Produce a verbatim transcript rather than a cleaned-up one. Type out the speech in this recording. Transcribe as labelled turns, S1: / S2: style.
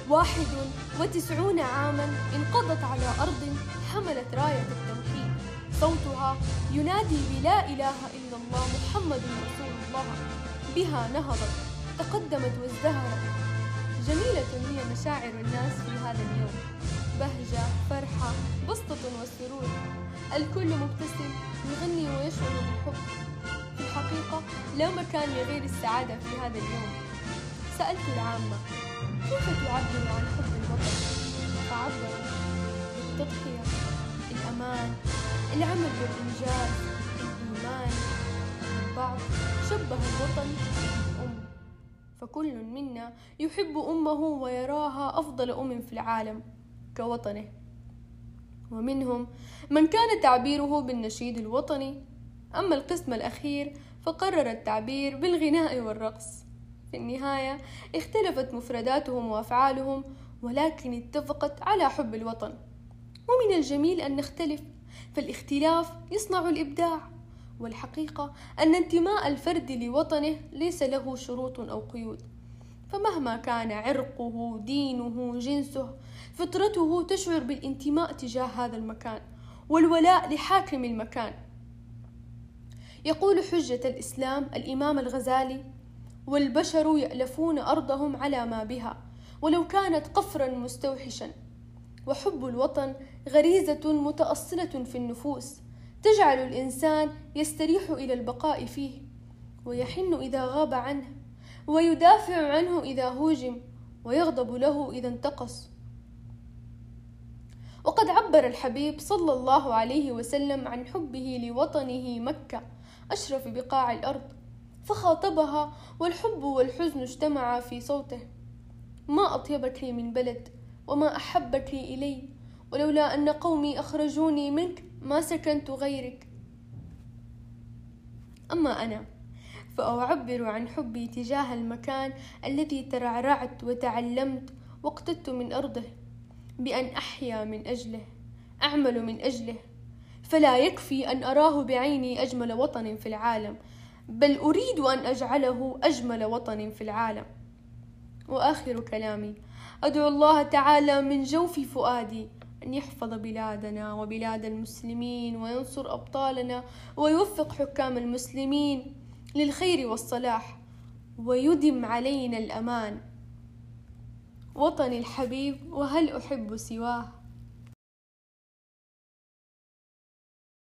S1: واحد وتسعون عاما انقضت على أرض حملت راية التوحيد، صوتها ينادي بلا إله إلا الله محمد رسول الله. بها نهضت، تقدمت وازدهرت. جميلة هي مشاعر الناس في هذا اليوم، بهجة، فرحة، بسطة وسرور. الكل مبتسم، يغني ويشعر بالحب. في الحقيقة لا مكان لغير السعادة في هذا اليوم. سألت العامة: كيف تعبر عن حب الوطن؟ فعبروا بالتضحية، الأمان، العمل بالإنجاز، الإيمان. البعض شبه الوطن بالأم، فكل منا يحب أمه ويراها أفضل أم في العالم كوطنه. ومنهم من كان تعبيره بالنشيد الوطني، أما القسم الأخير فقرر التعبير بالغناء والرقص. في النهاية اختلفت مفرداتهم وأفعالهم، ولكن اتفقت على حب الوطن. ومن الجميل أن نختلف، فالاختلاف يصنع الإبداع. والحقيقة أن انتماء الفرد لوطنه ليس له شروط أو قيود، فمهما كان عرقه، دينه، جنسه، فطرته تشعر بالانتماء تجاه هذا المكان والولاء لحاكم المكان. يقول حجة الإسلام الإمام الغزالي: والبشر يألفون أرضهم على ما بها ولو كانت قفرا مستوحشا. وحب الوطن غريزة متأصلة في النفوس، تجعل الإنسان يستريح إلى البقاء فيه، ويحن إذا غاب عنه، ويدافع عنه إذا هوجم، ويغضب له إذا انتقص. وقد عبر الحبيب صلى الله عليه وسلم عن حبه لوطنه مكة أشرف بقاع الأرض، فخاطبها والحب والحزن اجتمعا في صوته: ما أطيبك لي من بلد، وما أحبك لي إلي، ولولا أن قومي أخرجوني منك ما سكنت غيرك. أما أنا فأعبر عن حبي تجاه المكان الذي ترعرعت وتعلمت واقتدت من أرضه، بأن أحيا من أجله، أعمل من أجله. فلا يكفي أن أراه بعيني أجمل وطن في العالم، بل أريد أن أجعله أجمل وطن في العالم. وآخر كلامي: أدعو الله تعالى من جوف فؤادي أن يحفظ بلادنا وبلاد المسلمين، وينصر أبطالنا، ويوفق حكام المسلمين للخير والصلاح، ويدم علينا الأمان. وطني الحبيب وهل أحب سواه.